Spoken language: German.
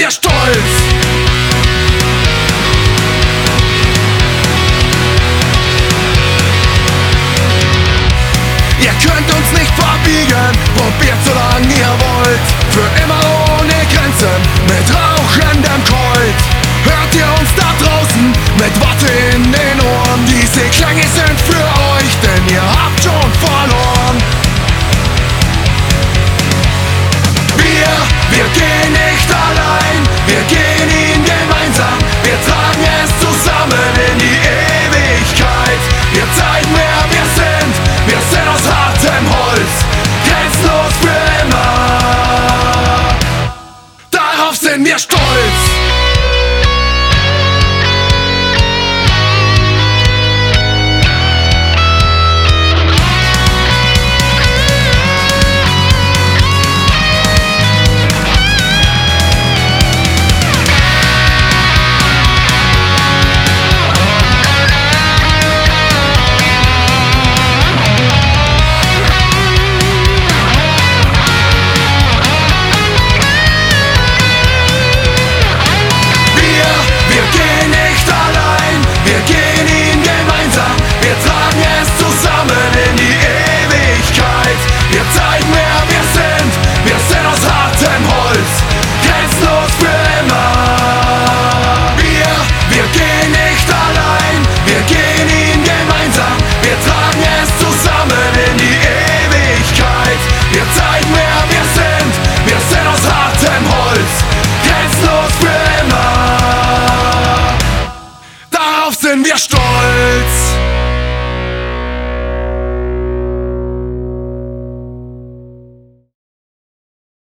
wir stolz. Ihr könnt uns nicht verbiegen, probiert solange ihr wollt. Für immer ohne Grenzen, mit rauchendem Colt. Hört ihr uns da draußen, mit Worte in den Ohren. Diese Klänge sind für euch, denn ihr habt schon verloren. Wir gehen nicht allein, wir gehen ihn gemeinsam. Wir tragen es zusammen in die Ewigkeit. Wir zeigen, wer wir sind aus hartem Holz, grenzenlos für immer. Darauf sind wir stolz. Sind wir stolz.